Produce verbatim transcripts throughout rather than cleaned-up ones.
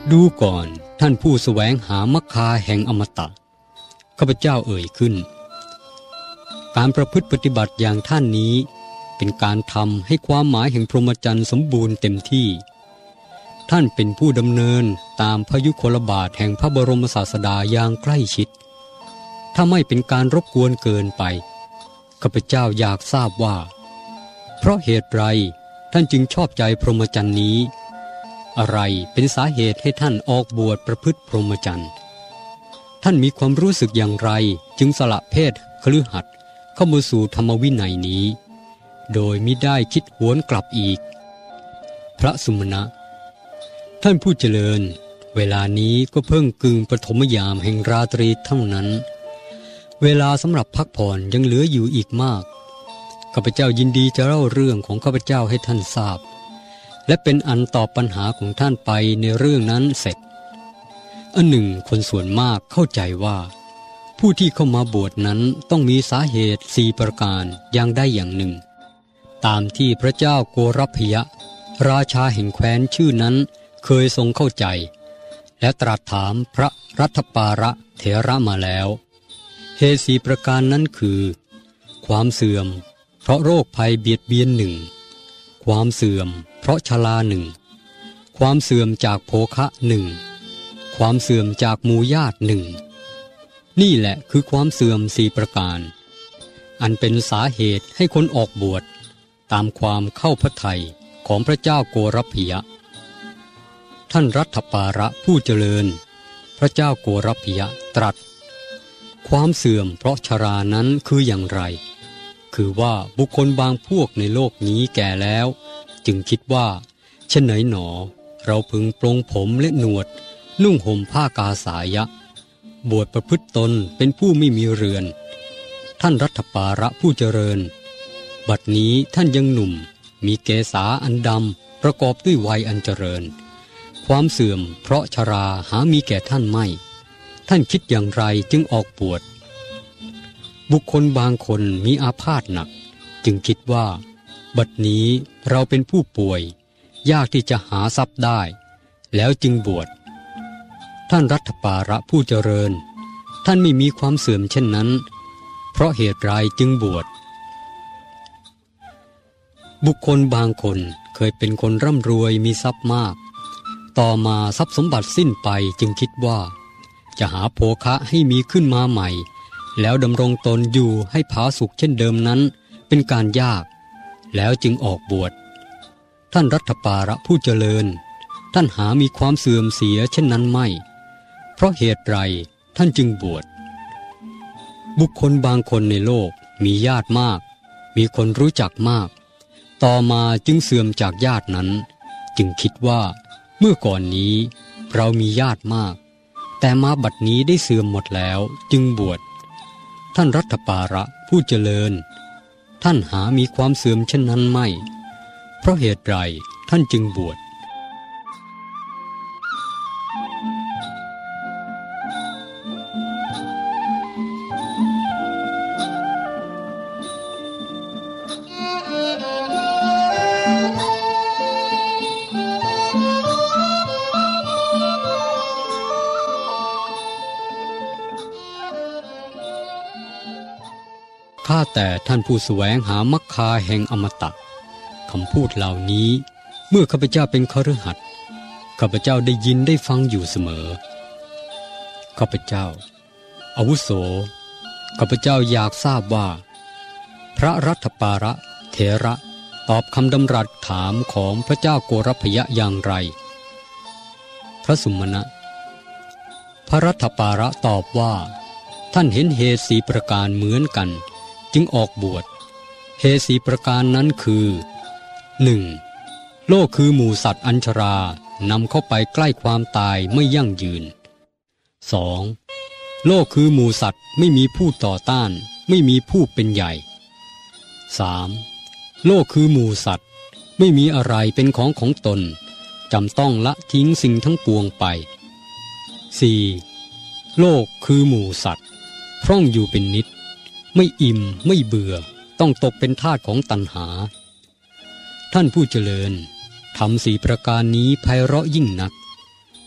ดูก่อนท่านผู้แสวงหามรรคาแห่งอมตะข้าพเจ้าเอ่ยขึ้นการประพฤติปฏิบัติอย่างท่านนี้เป็นการทำให้ความหมายแห่งพรหมจรรย์สมบูรณ์เต็มที่ท่านเป็นผู้ดำเนินตามพยุคลบาทแห่งพระบรมศาสดาอย่างใกล้ชิดถ้าไม่เป็นการรบกวนเกินไปข้าพเจ้าอยากทราบว่าเพราะเหตุไรท่านจึงชอบใจพรหมจรรย์นี้อะไรเป็นสาเหตุให้ท่านออกบวชประพฤติพรหมจรรย์ท่านมีความรู้สึกอย่างไรจึงสละเพศคฤหัสถ์เข้ามาสู่ธรรมวินัยนี้โดยมิได้คิดหวนกลับอีกพระสุมนะท่านผู้เจริญเวลานี้ก็เพิ่งกึ่งปฐมยามแห่งราตรีเท่านั้นเวลาสำหรับพักผ่อนยังเหลืออยู่อีกมากข้าพเจ้ายินดีจะเล่าเรื่องของข้าพเจ้าให้ท่านทราบและเป็นอันตอบปัญหาของท่านไปในเรื่องนั้นเสร็จอันหนึ่งคนส่วนมากเข้าใจว่าผู้ที่เข้ามาบวชนั้นต้องมีสาเหตุสี่ประการอย่างใดอย่างหนึ่งตามที่พระเจ้าโกรพยะราชาแห่งแคว้นชื่อนั้นเคยทรงเข้าใจและตรัสถามพระรัตปาระเถระมาแล้วเหตุสี่ประการนั้นคือความเสื่อมเพราะโรคภัยเบียดเบียนหนึ่งความเสื่อมเพราะชราหนึ่งความเสื่อมจากโภคะหนึ่งความเสื่อมจากหมู่ญาติหนึ่งนี่แหละคือความเสื่อมสี่ประการอันเป็นสาเหตุให้คนออกบวชตามความเข้าพระทัยของพระเจ้าโกรพยะท่านรัตปาระผู้เจริญพระเจ้าโกรพยะตรัสความเสื่อมเพราะชรานั้นคืออย่างไรคือว่าบุคคลบางพวกในโลกนี้แก่แล้วจึงคิดว่าเช่นไหนหนอเราพึงปลงผมและหนวดนุ่งห่มผ้ากาสายะบวชประพฤติตนเป็นผู้ไม่มีเรือนท่านรัตปาระผู้เจริญบัดนี้ท่านยังหนุ่มมีเกศาอันดำประกอบด้วยวัยอันเจริญความเสื่อมเพราะชราหามีแก่ท่านไม่ท่านคิดอย่างไรจึงออกบวชบุคคลบางคนมีอาพาธหนักจึงคิดว่าบัดนี้เราเป็นผู้ป่วยยากที่จะหาทรัพย์ได้แล้วจึงบวชท่านรัตปาระผู้เจริญท่านไม่มีความเสื่อมเช่นนั้นเพราะเหตุไรจึงบวชบุคคลบางคนเคยเป็นคนร่ำรวยมีทรัพย์มากต่อมาทรัพย์สมบัติสิ้นไปจึงคิดว่าจะหาโภคะให้มีขึ้นมาใหม่แล้วดำรงตนอยู่ให้ผาสุกเช่นเดิมนั้นเป็นการยากแล้วจึงออกบวชท่านรัตปาระผู้เจริญท่านหามีความเสื่อมเสียเช่นนั้นไม่เพราะเหตุไรท่านจึงบวชบุคคลบางคนในโลกมีญาติมากมีคนรู้จักมากต่อมาจึงเสื่อมจากญาตินั้นจึงคิดว่าเมื่อก่อนนี้เรามีญาติมากแต่มาบัดนี้ได้เสื่อมหมดแล้วจึงบวชท่านรัตปาระผู้เจริญท่านหามีความเสื่อมเช่นนั้นไม่เพราะเหตุไรท่านจึงบวชข้าแต่ท่านผู้แสวงหามรรคาแห่งอมตะคำพูดเหล่านี้เมื่อข้าพเจ้าเป็นคฤหัสถ์ข้าพเจ้าได้ยินได้ฟังอยู่เสมอข้าพเจ้าอาวุโสข้าพเจ้าอยากทราบว่าพระรัตปาระเถระตอบคำดำรัสถามของพระเจ้าโกรพยะอย่างไรพระสุมาณะพระรัตปาระตอบว่าท่านเห็นเหตุสีประการเหมือนกันจึงออกบวชเหตุสีประการนั้นคือ หนึ่ง. โลกคือหมู่สัตว์อัญชรานำเข้าไปใกล้ความตายไม่ยั่งยืน สอง. โลกคือหมู่สัตว์ไม่มีผู้ต่อต้านไม่มีผู้เป็นใหญ่ สาม. โลกคือหมู่สัตว์ไม่มีอะไรเป็นของของตนจำต้องละทิ้งสิ่งทั้งปวงไป สี่. โลกคือหมู่สัตว์พร่องอยู่เป็นนิจไม่อิ่มไม่เบื่อต้องตกเป็นทาสของตัณหาท่านผู้เจริญธรรมสี่ประการนี้ไพเราะยิ่งนัก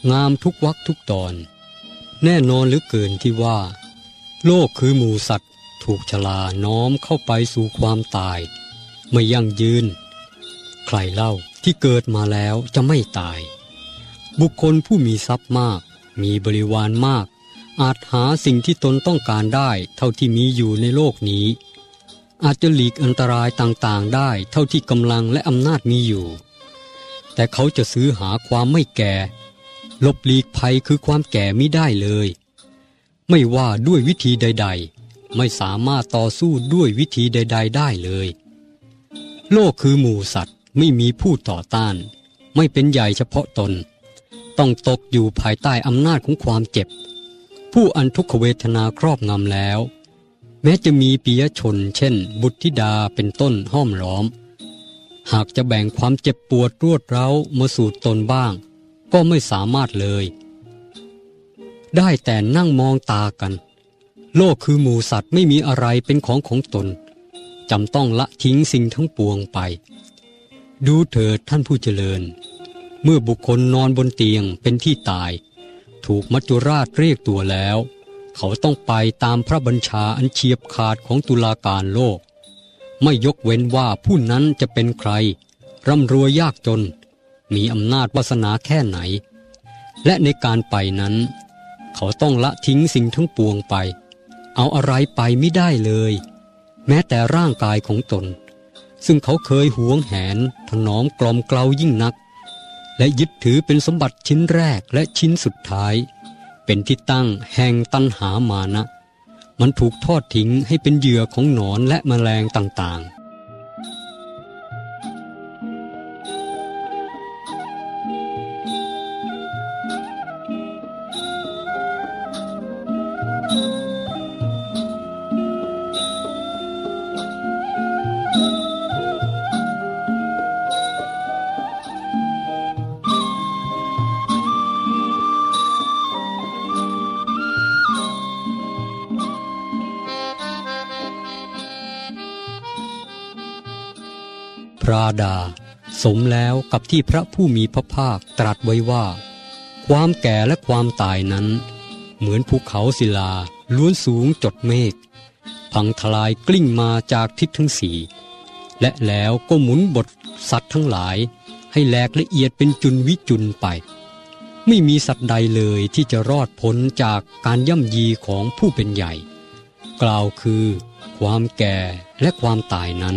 งามทุกวรรคทุกตอนแน่นอนเหลือเกินที่ว่าโลกคือหมู่สัตว์ถูกชลาน้อมเข้าไปสู่ความตายไม่ยั่งยืนใครเล่าที่เกิดมาแล้วจะไม่ตายบุคคลผู้มีทรัพย์มากมีบริวารมากอาจหาสิ่งที่ตนต้องการได้เท่าที่มีอยู่ในโลกนี้อาจจะหลีกอันตรายต่างๆได้เท่าที่กำลังและอำนาจมีอยู่แต่เขาจะซื้อหาความไม่แก่ลบหลีกภัยคือความแก่มิได้เลยไม่ว่าด้วยวิธีใดๆไม่สามารถต่อสู้ด้วยวิธีใดๆได้เลยโลกคือหมู่สัตว์ไม่มีผู้ต่อต้านไม่เป็นใหญ่เฉพาะตนต้องตกอยู่ภายใต้อำนาจของความเจ็บผู้อันทุกขเวทนาครอบงำแล้วแม้จะมีปิยชนเช่นบุตรธิดาเป็นต้นห้อมล้อมหากจะแบ่งความเจ็บปวดรวดเร้ามาสู่ตนบ้างก็ไม่สามารถเลยได้แต่นั่งมองตากันโลกคือหมู่สัตว์ไม่มีอะไรเป็นของของตนจำต้องละทิ้งสิ่งทั้งปวงไปดูเถิดท่านผู้เจริญเมื่อบุคคลนอนบนเตียงเป็นที่ตายถูกมัจจุราชเรียกตัวแล้วเขาต้องไปตามพระบัญชาอันเฉียบขาดของตุลาการโลกไม่ยกเว้นว่าผู้นั้นจะเป็นใครร่ำรวยยากจนมีอำนาจวาสนาแค่ไหนและในการไปนั้นเขาต้องละทิ้งสิ่งทั้งปวงไปเอาอะไรไปไม่ได้เลยแม้แต่ร่างกายของตนซึ่งเขาเคยหวงแหนถนอมกล่อมเกลายิ่งนักและยึดถือเป็นสมบัติชิ้นแรกและชิ้นสุดท้ายเป็นที่ตั้งแห่งตัณหามานะมันถูกทอดทิ้งให้เป็นเหยื่อของหนอนและแมลงต่างๆพระดาสมแล้วกับที่พระผู้มีพระภาคตรัสไว้ว่าความแก่และความตายนั้นเหมือนภูเขาศิลาล้วนสูงจดเมฆพังทลายกลิ้งมาจากทิศทั้งสี่และแล้วก็หมุนบทสัตว์ทั้งหลายให้แหลกละเอียดเป็นจุลวิจุลไปไม่มีสัตว์ใดเลยที่จะรอดพ้นจากการย่ำยีของผู้เป็นใหญ่กล่าวคือความแก่และความตายนั้น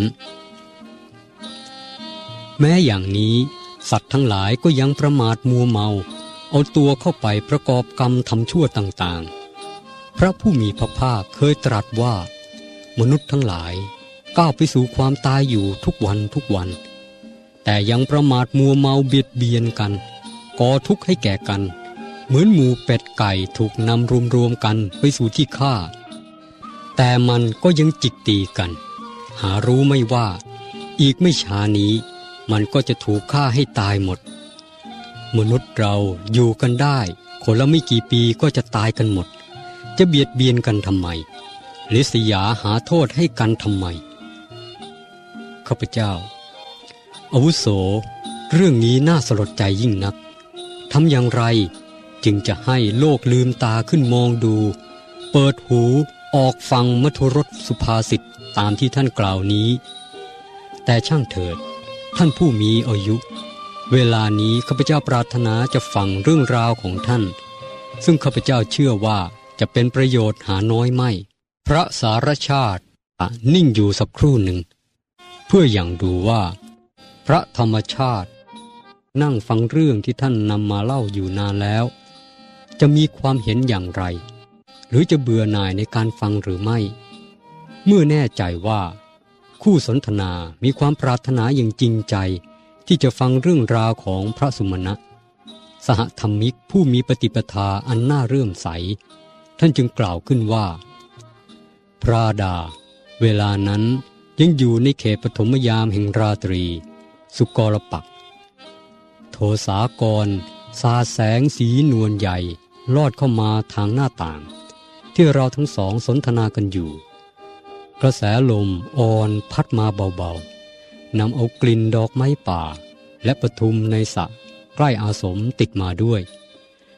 แม้อย่างนี้สัตว์ทั้งหลายก็ยังประมาทมัวเมาเอาตัวเข้าไปประกอบกรรมทำชั่วต่างๆพระผู้มีพระภาคเคยตรัสว่ามนุษย์ทั้งหลายก้าวไปสู่ความตายอยู่ทุกวันทุกวันแต่ยังประมาทมัวเมาเบียดเบียนกันก่อทุกข์ให้แก่กันเหมือนหมูเป็ดไก่ถูกนำรวมๆกันไปสู่ที่ฆ่าแต่มันก็ยังจิกตีกันหารู้ไม่ว่าอีกไม่ช้านี้มันก็จะถูกฆ่าให้ตายหมดมนุษย์เราอยู่กันได้คนละไม่กี่ปีก็จะตายกันหมดจะเบียดเบียนกันทำไมริษยาหาโทษให้กันทำไมข้าพเจ้าอาวุโสเรื่องนี้น่าสลดใจยิ่งนักทำอย่างไรจึงจะให้โลกลืมตาขึ้นมองดูเปิดหูออกฟังมัทรสสุภาษิตตามที่ท่านกล่าวนี้แต่ช่างเถิดท่านผู้มีอายุเวลานี้ข้าพเจ้าปรารถนาจะฟังเรื่องราวของท่านซึ่งข้าพเจ้าเชื่อว่าจะเป็นประโยชน์หาน้อยไม่พระสารชาตินิ่งอยู่สักครู่หนึ่งเพื่ออย่างดูว่าพระธรรมชาตินั่งฟังเรื่องที่ท่านนำมาเล่าอยู่นานแล้วจะมีความเห็นอย่างไรหรือจะเบื่อหน่ายในการฟังหรือไม่เมื่อแน่ใจว่าคู่สนทนามีความปรารถนาอย่างจริงใจที่จะฟังเรื่องราวของพระสุมาณะสหธรรมิกผู้มีปฏิปทาอันน่าเรื่มใสท่านจึงกล่าวขึ้นว่าพระดาเวลานั้นยังอยู่ในเขตปฐมยามแห่งราตรีสุกรปักษ์โทสากรสาแสงสีนวลใหญ่ลอดเข้ามาทางหน้าต่างที่เราทั้งสองสนทนากันอยู่กระแสลมอ่อนพัดมาเบาๆนำเอากลิ่นดอกไม้ป่าและปทุมในสระใกล้อาสมติดมาด้วย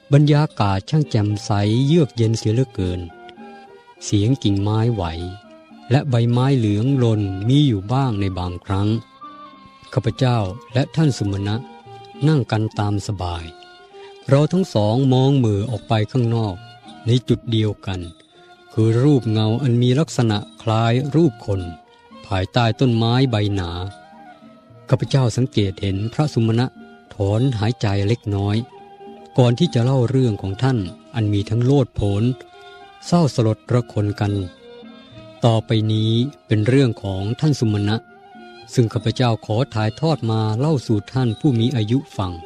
บรรยากาศช่างแจ่มใสเยือกเย็นเสียเหลือเกินเสียงกิ่งไม้ไหวและใบไม้เหลืองหล่นมีอยู่บ้างในบางครั้งข้าพเจ้าและท่านสุมาณะนั่งกันตามสบายเราทั้งสองมองมือออกไปข้างนอกในจุดเดียวกันคือรูปเงาอันมีลักษณะคล้ายรูปคนภายใต้ต้นไม้ใบหนาข้าพเจ้าสังเกตเห็นพระสุมาณะถอนหายใจเล็กน้อยก่อนที่จะเล่าเรื่องของท่านอันมีทั้งโลดโผนเศร้าสลดระคนกันต่อไปนี้เป็นเรื่องของท่านสุมาณะซึ่งข้าพเจ้าขอถ่ายทอดมาเล่าสู่ท่านผู้มีอายุฟัง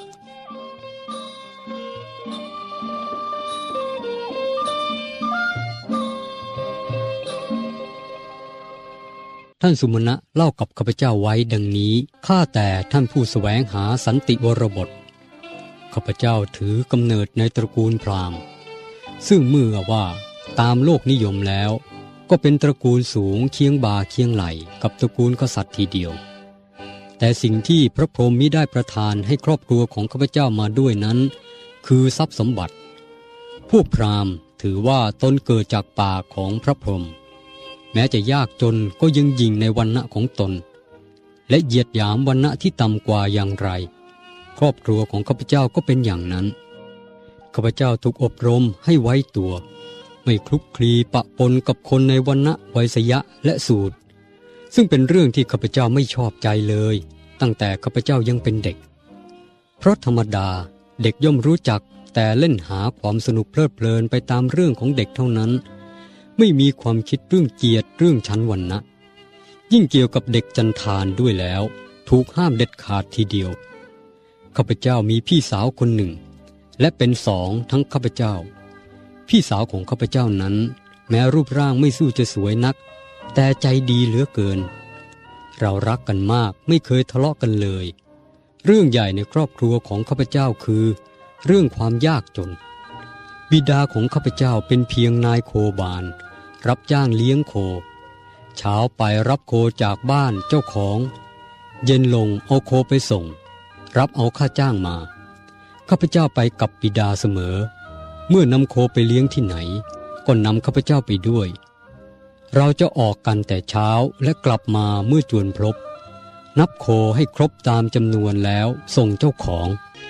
ท่านสุมาณะเล่ากับข้าพเจ้าไว้ดังนี้ข้าแต่ท่านผู้แสวงหาสันติวรบทข้าพเจ้าถือกำเนิดในตระกูลพราหมณ์ซึ่งเมื่อว่าตามโลกนิยมแล้วก็เป็นตระกูลสูงเคียงบ่าเคียงไหล่กับตระกูลกษัตริย์ทีเดียวแต่สิ่งที่พระพรหมมิได้ประทานให้ครอบครัวของข้าพเจ้ามาด้วยนั้นคือทรัพย์สมบัติพวกพราหมณ์ถือว่าตนเกิดจากป่าของพระพรหมแม้จะยากจนก็ยังยิ่งในวรรณะของตนและเหยียดหยามวรรณะที่ต่ำกว่าอย่างไรครอบครัวของข้าพเจ้าก็เป็นอย่างนั้นข้าพเจ้าถูกอบรมให้ไว้ตัวไม่คลุกคลีปะปนกับคนในวรรณะไวยยะและสูตรซึ่งเป็นเรื่องที่ข้าพเจ้าไม่ชอบใจเลยตั้งแต่ข้าพเจ้ายังเป็นเด็กเพราะธรรมดาเด็กย่อมรู้จักแต่เล่นหาความสนุกเพลิดเพลินไปตามเรื่องของเด็กเท่านั้นไม่มีความคิดเรื่องเกียรติเรื่องชั้นวรรณะยิ่งเกี่ยวกับเด็กจันทานด้วยแล้วถูกห้ามเด็ดขาดทีเดียวข้าพเจ้ามีพี่สาวคนหนึ่งและเป็นสองทั้งข้าพเจ้าพี่สาวของข้าพเจ้านั้นแม้รูปร่างไม่สู้จะสวยนักแต่ใจดีเหลือเกินเรารักกันมากไม่เคยทะเลาะกันเลยเรื่องใหญ่ในครอบครัวของข้าพเจ้าคือเรื่องความยากจนบิดาของข้าพเจ้าเป็นเพียงนายโคบาลรับจ้างเลี้ยงโคเช้าไปรับโคจากบ้านเจ้าของเย็นลงเอาโคไปส่งรับเอาค่าจ้างมาข้าพเจ้าไปกับบิดาเสมอเมื่อนำโคไปเลี้ยงที่ไหนก็นำข้าพเจ้าไปด้วยเราจะออกกันแต่เช้าและกลับมาเมื่อจวนพลบนับโคให้ครบตามจำนวนแล้วส่งเจ้าของ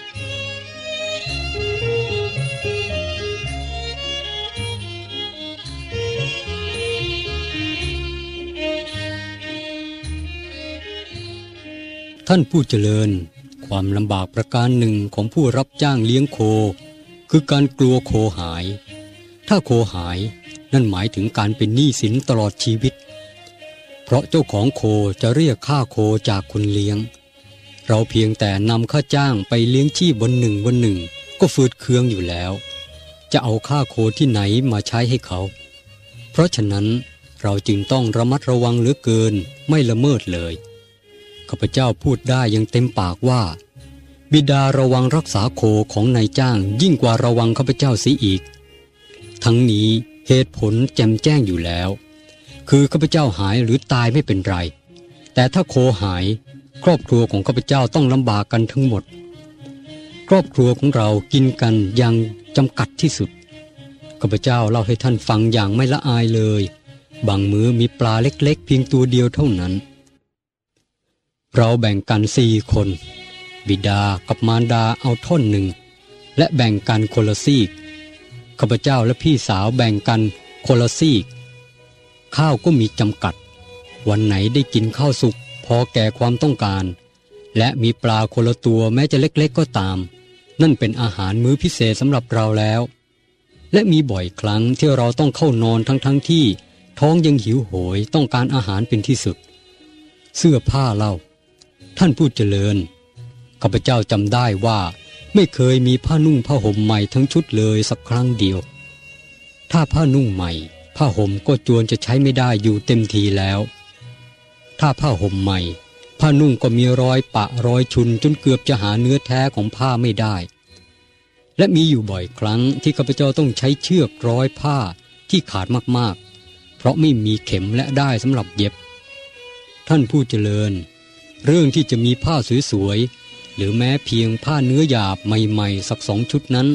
ท่านผู้เจริญความลำบากประการหนึ่งของผู้รับจ้างเลี้ยงโคคือการกลัวโคหายถ้าโคหายนั่นหมายถึงการเป็นหนี้สินตลอดชีวิตเพราะเจ้าของโคจะเรียกค่าโคจากคนเลี้ยงเราเพียงแต่นำค่าจ้างไปเลี้ยงชีพวันหนึ่งวันหนึ่งก็ฝืดเคืองอยู่แล้วจะเอาค่าโคที่ไหนมาใช้ให้เขาเพราะฉะนั้นเราจึงต้องระมัดระวังเหลือเกินไม่ละเมิดเลยข้าพเจ้าพูดได้ยังเต็มปากว่าบิดาระวังรักษาโคของนายจ้างยิ่งกว่าระวังข้าพเจ้าเสียอีกทั้งนี้เหตุผลแจ่มแจ้งอยู่แล้วคือข้าพเจ้าหายหรือตายไม่เป็นไรแต่ถ้าโคหายครอบครัวของข้าพเจ้าต้องลำบากกันทั้งหมดครอบครัวของเรากินกันอย่างจำกัดที่สุดข้าพเจ้าเล่าให้ท่านฟังอย่างไม่ละอายเลยบางมื้อมีปลาเล็กๆเพียงตัวเดียวเท่านั้นเราแบ่งกันสี่คนบิดากับมารดาเอาท่อนหนึ่งและแบ่งกันคนละซีกข้าพเจ้าและพี่สาวแบ่งกันคนละซีกข้าวก็มีจำกัดวันไหนได้กินข้าวสุกพอแก่ความต้องการและมีปลาคนละตัวแม้จะเล็กๆก็ตามนั่นเป็นอาหารมื้อพิเศษสำหรับเราแล้วและมีบ่อยครั้งที่เราต้องเข้านอนทั้งๆที่ท้องยังหิวโหยต้องการอาหารเป็นที่สุดเสื้อผ้าเล่าท่านผู้เจริญข้าพเจ้าจำได้ว่าไม่เคยมีผ้านุ่งผ้าห่มใหม่ทั้งชุดเลยสักครั้งเดียวถ้าผ้านุ่งใหม่ผ้าห่มก็จวนจะใช้ไม่ได้อยู่เต็มทีแล้วถ้าผ้าห่มใหม่ผ้านุ่งก็มีรอยปะรอยชุนจนเกือบจะหาเนื้อแท้ของผ้าไม่ได้และมีอยู่บ่อยครั้งที่ข้าพเจ้าต้องใช้เชือกร้อยผ้าที่ขาดมากๆเพราะไม่มีเข็มและด้ายสำหรับเย็บท่านผู้เจริญเรื่องที่จะมีผ้าสวยๆหรือแม้เพียงผ้าเนื้อหยาบใหม่ๆสักสองชุดนั้น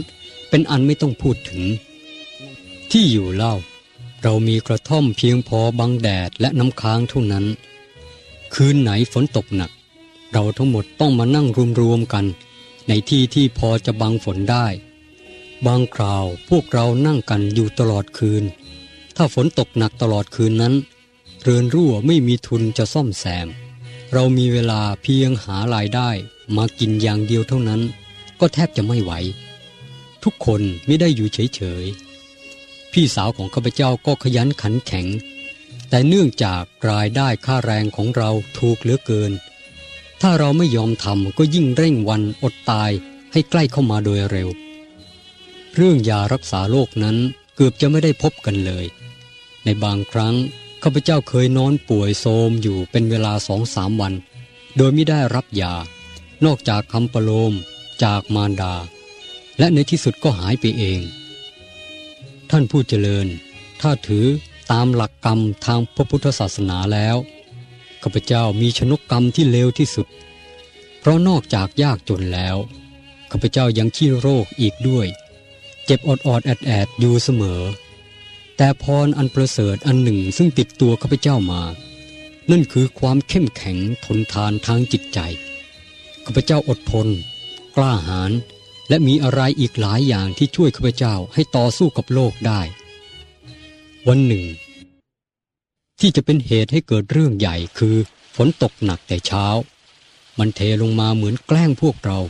เป็นอันไม่ต้องพูดถึงที่อยู่เล่าเรามีกระท่อมเพียงพอบังแดดและน้ำค้างเท่านั้นคืนไหนฝนตกหนักเราทั้งหมดต้องมานั่งรวมๆกันในที่ที่พอจะบังฝนได้บางคราวพวกเรานั่งกันอยู่ตลอดคืนถ้าฝนตกหนักตลอดคืนนั้นเรือนรั่วไม่มีทุนจะซ่อมแซมเรามีเวลาเพียงหารายได้มากินอย่างเดียวเท่านั้นก็แทบจะไม่ไหวทุกคนไม่ได้อยู่เฉยๆพี่สาวของข้าพเจ้าก็ขยันขันแข็งแต่เนื่องจากรายได้ค่าแรงของเราถูกเหลือเกินถ้าเราไม่ยอมทำก็ยิ่งเร่งวันอดตายให้ใกล้เข้ามาโดยเร็วเรื่องยารักษาโรคนั้นเกือบจะไม่ได้พบกันเลยในบางครั้งข้าพเจ้าเคยนอนป่วยโทรมอยู่เป็นเวลาสองสามวันโดยไม่ได้รับยานอกจากคำประโลมจากมารดาและในที่สุดก็หายไปเองท่านผู้เจริญถ้าถือตามหลักกรรมทางพระพุทธศาสนาแล้วข้าพเจ้ามีชนกกรรมที่เลวที่สุดเพราะนอกจากยากจนแล้วข้าพเจ้ายังขี้โรคอีกด้วยเจ็บอดอดแอดแอดอยู่เสมอแต่พรอันประเสริฐอันหนึ่งซึ่งติดตัวข้าพเจ้ามานั่นคือความเข้มแข็งทนทานทางจิตใจข้าพเจ้าอดทนกล้าหาญและมีอะไรอีกหลายอย่างที่ช่วยข้าพเจ้าให้ต่อสู้กับโลกได้วันหนึ่งที่จะเป็นเหตุให้เกิดเรื่องใหญ่คือฝนตกหนักแต่เช้ามันเทลงมาเหมือนแกล้งพวกเรา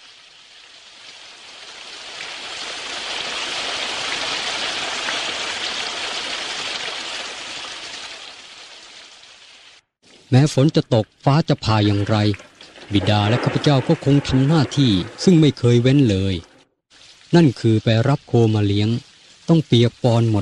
แม้ฝนจะตกฟ้าจะผ่าอย่างไรบิดาและข้าพเจ้าก็คงทำหน้าที่ซึ่งไม่เคยเว้นเลยนั่นคือไปรับโคมาเลี้ยงต้องเปียกปอนหมด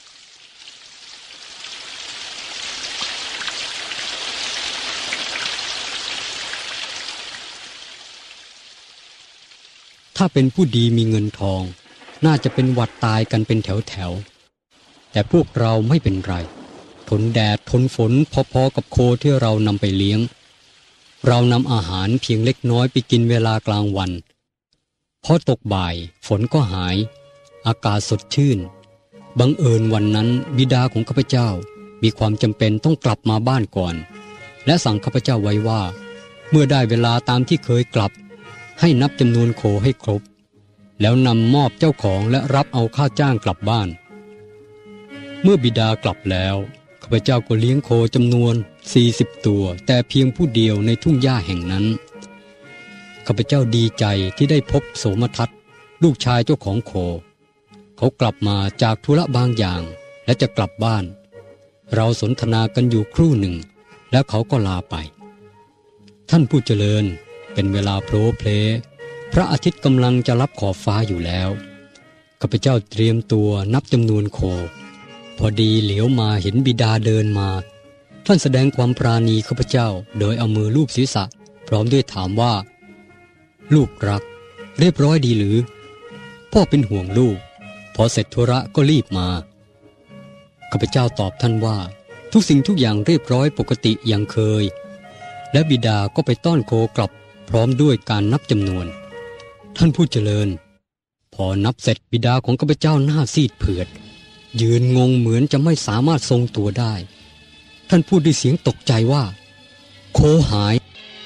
ถ้าเป็นผู้ดีมีเงินทองน่าจะเป็นหวัดตายกันเป็นแถวๆแต่พวกเราไม่เป็นไรทนแดดทนฝนพอๆกับโคที่เรานำไปเลี้ยงเรานำอาหารเพียงเล็กน้อยไปกินเวลากลางวันพอตกบ่ายฝนก็หายอากาศสดชื่นบังเอิญวันนั้นบิดาของข้าพเจ้ามีความจำเป็นต้องกลับมาบ้านก่อนและสั่งข้าพเจ้าไว้ว่าเมื่อได้เวลาตามที่เคยกลับให้นับจำนวนโคให้ครบแล้วนำมอบเจ้าของและรับเอาค่าจ้างกลับบ้านเมื่อบิดากลับแล้วข้าพเจ้าก็เลี้ยงโคจำนวนสี่สิบตัวแต่เพียงผู้เดียวในทุ่งหญ้าแห่งนั้นข้าพเจ้าดีใจที่ได้พบโสมทัศน์ลูกชายเจ้าของโคเขากลับมาจากธุระบางอย่างและจะกลับบ้านเราสนทนากันอยู่ครู่หนึ่งแล้วเขาก็ลาไปท่านผู้เจริญเป็นเวลาโผล่เพลพระอาทิตย์กำลังจะรับขอบฟ้าอยู่แล้วข้าพเจ้าเตรียมตัวนับจำนวนโคพอดีเหลียวมาเห็นบิดาเดินมาท่านแสดงความปราณีข้าพเจ้าโดยเอามือลูบศีรษะพร้อมด้วยถามว่าลูกรักเรียบร้อยดีหรือพ่อเป็นห่วงลูกพอเสร็จธุระก็รีบมาข้าพเจ้าตอบท่านว่าทุกสิ่งทุกอย่างเรียบร้อยปกติอย่างเคยและบิดาก็ไปต้อนโคกลับพร้อมด้วยการนับจำนวนท่านผู้เจริญพอนับเสร็จบิดาของข้าพเจ้าหน้าซีดเผือดยืนงงเหมือนจะไม่สามารถทรงตัวได้ท่านพูดด้วยเสียงตกใจว่าโคหาย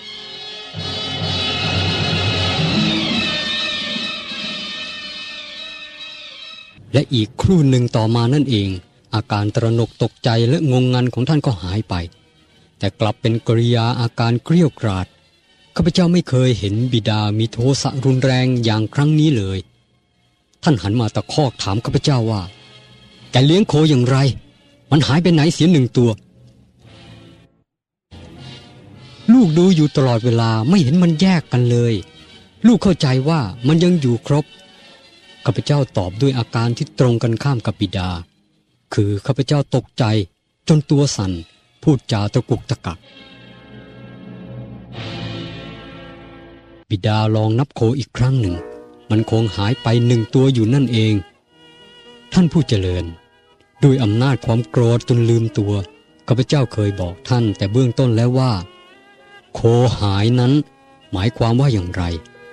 และอีกครู่หนึ่งต่อมานั่นเองอาการตระหนกตกใจและงงงันของท่านก็หายไปแต่กลับเป็นกริยาอาการเกรี้ยวกราดข้าพเจ้าไม่เคยเห็นบิดามีโทสะรุนแรงอย่างครั้งนี้เลยท่านหันมาตะคอกถามข้าพเจ้าว่าแกเลี้ยงโคอย่างไรมันหายไปไหนเสียหนึ่งตัวลูกดูอยู่ตลอดเวลาไม่เห็นมันแยกกันเลยลูกเข้าใจว่ามันยังอยู่ครบข้าพเจ้าตอบด้วยอาการที่ตรงกันข้ามกับบิดาคือข้าพเจ้าตกใจจนตัวสั่นพูดจาตะกุกตะกักบิดาลองนับโคอีกครั้งหนึ่งมันคงหายไปหนึ่งตัวอยู่นั่นเองท่านผู้เจริญด้วยอำนาจความโกรธจนลืมตัวข้าพเจ้าเคยบอกท่านแต่เบื้องต้นแล้วว่าโคหายนั้นหมายความว่าอย่างไร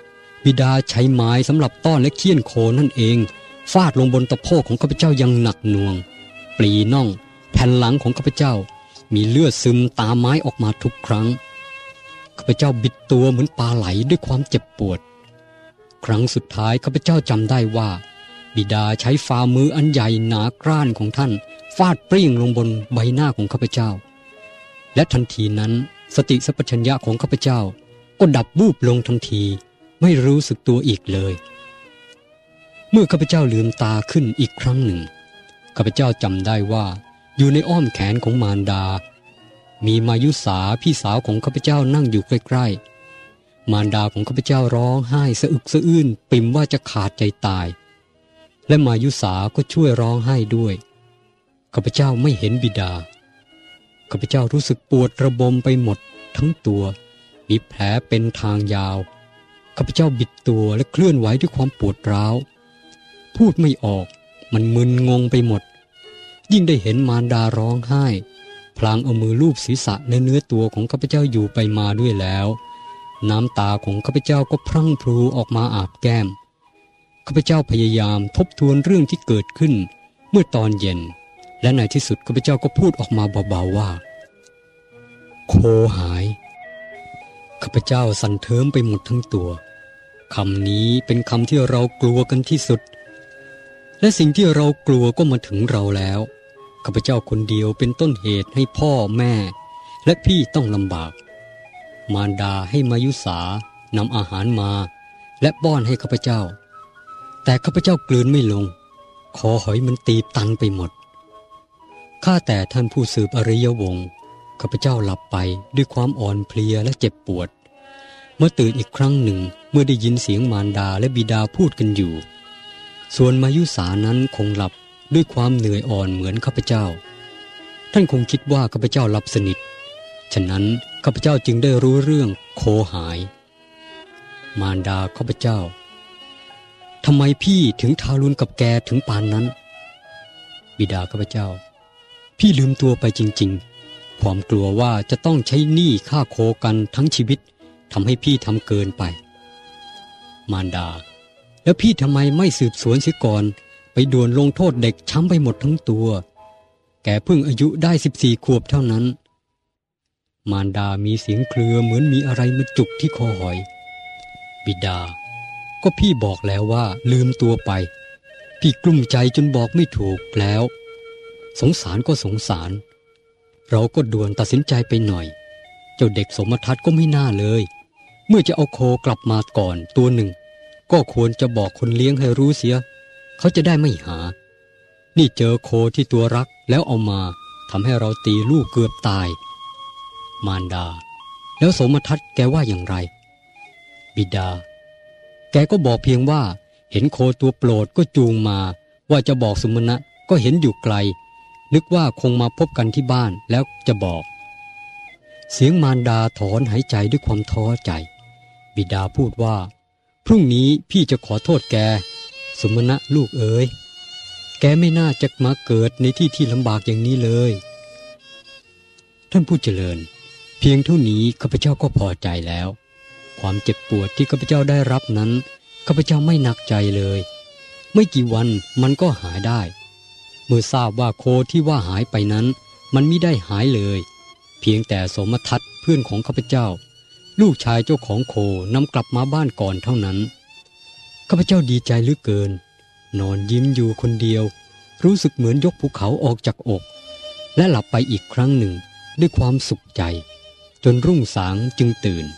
บิดาใช้ไม้สำหรับต้อนและเคี่ยนโคนั่นเองฟาดลงบนตะโพกของข้าพเจ้าอย่างหนักหน่วงปลีน่องแผ่นหลังของข้าพเจ้ามีเลือดซึมตามไม้ออกมาทุกครั้งข้าพเจ้าบิดตัวเหมือนปลาไหลด้วยความเจ็บปวดครั้งสุดท้ายข้าพเจ้าจำได้ว่าบิดาใช้ฝ่ามืออันใหญ่หนากร้านของท่านฟาดเปรี้ยงลงบนใบหน้าของข้าพเจ้าและทันทีนั้นสติสัพพัญญะของข้าพเจ้าก็ดับวูบลงทันทีไม่รู้สึกตัวอีกเลยเมื่อข้าพเจ้าลืมตาขึ้นอีกครั้งหนึ่งข้าพเจ้าจำได้ว่าอยู่ในอ้อมแขนของมารดามีมายุสาพี่สาวของข้าพเจ้านั่งอยู่ใกล้ๆมารดาของข้าพเจ้าร้องไห้สะอึกสะอื้นปิ่มว่าจะขาดใจตายและมายุสาก็ช่วยร้องไห้ด้วยข้าพเจ้าไม่เห็นบิดาข้าพเจ้ารู้สึกปวดระบมไปหมดทั้งตัวมีแผลเป็นทางยาวข้าพเจ้าบิดตัวและเคลื่อนไหวด้วยความปวดร้าวพูดไม่ออกมันมึนงงไปหมดยิ่งได้เห็นมารดาร้องไห้พลางเอามือลูบศีรษะและเนื้อตัวของข้าพเจ้าอยู่ไปมาด้วยแล้วน้ำตาของข้าพเจ้าก็พรั่งพรูออกมาอาบแก้มข้าพเจ้าพยายามทบทวนเรื่องที่เกิดขึ้นเมื่อตอนเย็นและในที่สุดข้าพเจ้าก็พูดออกมาเบาๆว่าโคหายข้าพเจ้าสั่นเทิมไปหมดทั้งตัวคำนี้เป็นคำที่เรากลัวกันที่สุดและสิ่งที่เรากลัวก็มาถึงเราแล้วข้าพเจ้าคนเดียวเป็นต้นเหตุให้พ่อแม่และพี่ต้องลำบากมารดาให้มายุสานำอาหารมาและป้อนให้ข้าพเจ้าแต่ข้าพเจ้ากลืนไม่ลงคอหอยมันตีบตันไปหมดข้าแต่ท่านผู้สืบอริยวงศ์ข้าพเจ้าหลับไปด้วยความอ่อนเพลียและเจ็บปวดเมื่อตื่นอีกครั้งหนึ่งเมื่อได้ยินเสียงมารดาและบิดาพูดกันอยู่ส่วนมายุสานั้นคงหลับด้วยความเหนื่อยอ่อนเหมือนข้าพเจ้าท่านคงคิดว่าข้าพเจ้าหลับสนิทฉะนั้นข้าพเจ้าจึงได้รู้เรื่องโคหายมารดาข้าพเจ้าทำไมพี่ถึงทารุณกับแกถึงปานนั้นบิดาข้าพเจ้าพี่ลืมตัวไปจริงๆความกลัวว่าจะต้องใช้หนี้ค่าโคกันทั้งชีวิตทำให้พี่ทำเกินไปมารดาแล้วพี่ทำไมไม่สืบสวนเสียก่อนไปด่วนลงโทษเด็กช้ำไปหมดทั้งตัวแกเพิ่งอายุได้สิบสี่ขวบเท่านั้นมารดามีเสียงเครือเหมือนมีอะไรมาจุกที่คอหอยบิดาก็พี่บอกแล้วว่าลืมตัวไปพี่กลุ้มใจจนบอกไม่ถูกแล้วสงสารก็สงสารเราก็ด่วนตัดสินใจไปหน่อยเจ้าเด็กสมทัศน์ก็ไม่น่าเลยเมื่อจะเอาโคกลับมาก่อนตัวหนึ่งก็ควรจะบอกคนเลี้ยงให้รู้เสียเขาจะได้ไม่หานี่เจอโคที่ตัวรักแล้วเอามาทำให้เราตีลูกเกือบตายมารดาแล้วสมทัศน์แกว่าอย่างไรบิดาแกก็บอกเพียงว่าเห็นโคตัวโปรดก็จูงมาว่าจะบอกสุมนะก็เห็นอยู่ไกลนึกว่าคงมาพบกันที่บ้านแล้วจะบอกเสียงมารดาถอนหายใจด้วยความท้อใจบิดาพูดว่าพรุ่งนี้พี่จะขอโทษแกสุมนะลูกเอ๋ยแกไม่น่าจะมาเกิดในที่ที่ลำบากอย่างนี้เลยท่านผู้เจริญเพียงเท่านี้ข้าพเจ้าก็พอใจแล้วความเจ็บปวดที่ข้าพเจ้าได้รับนั้นข้าพเจ้าไม่หนักใจเลยไม่กี่วันมันก็หายได้เมื่อทราบว่าโคที่ว่าหายไปนั้นมันมิได้หายเลยเพียงแต่สมทัศน์เพื่อนของข้าพเจ้าลูกชายเจ้าของโคนำกลับมาบ้านก่อนเท่านั้นข้าพเจ้าดีใจเหลือเกินนอนยิ้มอยู่คนเดียวรู้สึกเหมือนยกภูเขาออกจากอกและหลับไปอีกครั้งหนึ่งด้วยความสุขใจจนรุ่งสางจึงตื่น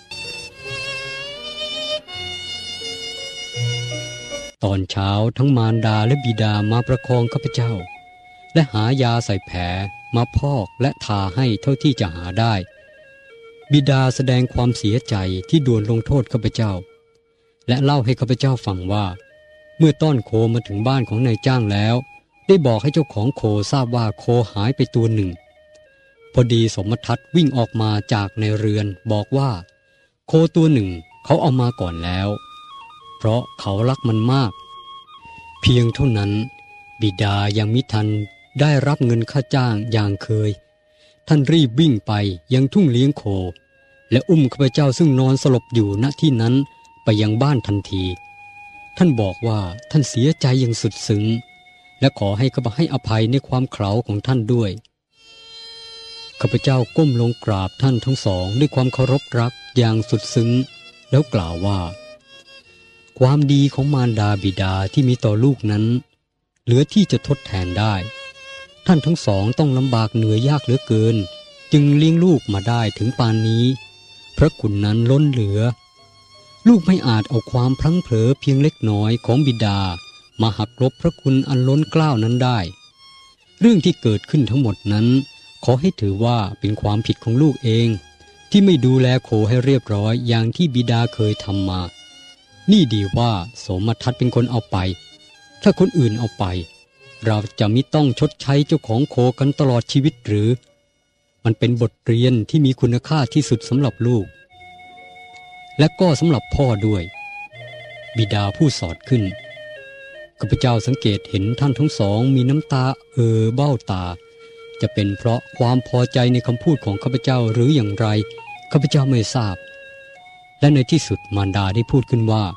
ตอนเช้าทั้งมารดาและบิดามาประคองข้าพเจ้าและหายาใส่แผลมาพอกและทาให้เท่าที่จะหาได้บิดาแสดงความเสียใจที่ด่วนลงโทษข้าพเจ้าและเล่าให้ข้าพเจ้าฟังว่าเมื่อต้อนโคมาถึงบ้านของนายจ้างแล้วได้บอกให้เจ้าของโคทราบว่าโคหายไปตัวหนึ่งพอดีสมทัศน์วิ่งออกมาจากในเรือนบอกว่าโคตัวหนึ่งเขาเอามาก่อนแล้วเพราะเขารักมันมากเพียงเท่านั้นบิดายังมิทันได้รับเงินค่าจ้างอย่างเคยท่านรีบวิ่งไปยังทุ่งเลี้ยงโคและอุ้มข้าพเจ้าซึ่งนอนสลบอยู่ณที่นั้นไปยังบ้านทันทีท่านบอกว่าท่านเสียใจอย่างสุดซึ้งและขอให้ข้าพเจ้าให้อภัยในความเขลาของท่านด้วยข้าพเจ้าก้มลงกราบท่านทั้งสองด้วยความเคารพรักอย่างสุดซึ้งแล้วกล่าวว่าความดีของมารดาบิดาที่มีต่อลูกนั้นเหลือที่จะทดแทนได้ท่านทั้งสองต้องลำบากเหนื่อยยากเหลือเกินจึงเลี้ยงลูกมาได้ถึงปานนี้พระคุณนั้นล้นเหลือลูกไม่อาจเอาความพลั้งเผลอเพียงเล็กน้อยของบิดามาหักลบพระคุณอันล้นเกล้านั้นได้เรื่องที่เกิดขึ้นทั้งหมดนั้นขอให้ถือว่าเป็นความผิดของลูกเองที่ไม่ดูแลโคให้เรียบร้อยอย่างที่บิดาเคยทำมานี่ดีว่าโสมทัศน์เป็นคนเอาไปถ้าคนอื่นเอาไปเราจะมิต้องชดใช้เจ้าของโคกันตลอดชีวิตหรือมันเป็นบทเรียนที่มีคุณค่าที่สุดสำหรับลูกและก็สำหรับพ่อด้วยบิดาผู้สอดขึ้นข้าพเจ้าสังเกตเห็นท่านทั้งสองมีน้ำตาเอ่อเบ้าตาจะเป็นเพราะความพอใจในคำพูดของข้าพเจ้าหรืออย่างไรข้าพเจ้าไม่ทราบและในที่สุดมารดาได้พูดขึ้นว่า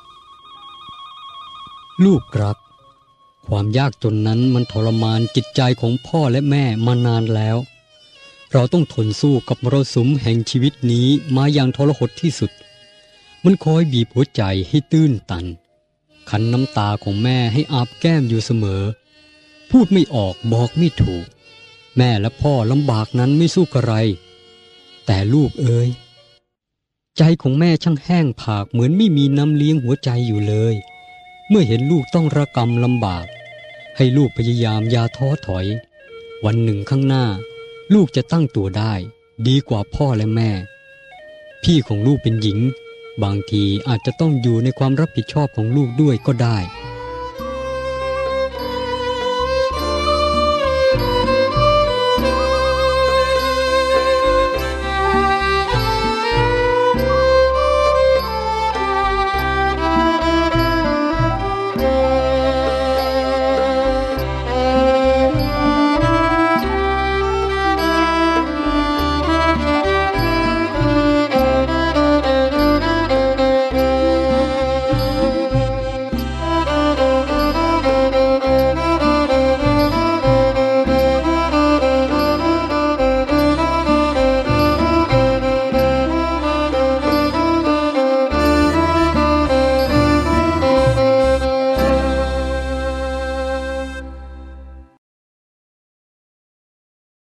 ลูกรักความยากจนนั้นมันทรมานจิตใจของพ่อและแม่มานานแล้วเราต้องทนสู้กับมรสุมแห่งชีวิตนี้มาอย่างทรหดที่สุดมันคอยบีบหัวใจให้ตื้นตันคันน้ำตาของแม่ให้อาบแก้มอยู่เสมอพูดไม่ออกบอกไม่ถูกแม่และพ่อลำบากนั้นไม่สู้กระไรแต่ลูกเอ๋ยใจของแม่ช่างแห้งผากเหมือนไม่มีน้ำเลี้ยงหัวใจอยู่เลยเมื่อเห็นลูกต้องระกำลำบากให้ลูกพยายามอย่าท้อถอยวันหนึ่งข้างหน้าลูกจะตั้งตัวได้ดีกว่าพ่อและแม่พี่ของลูกเป็นหญิงบางทีอาจจะต้องอยู่ในความรับผิดชอบของลูกด้วยก็ได้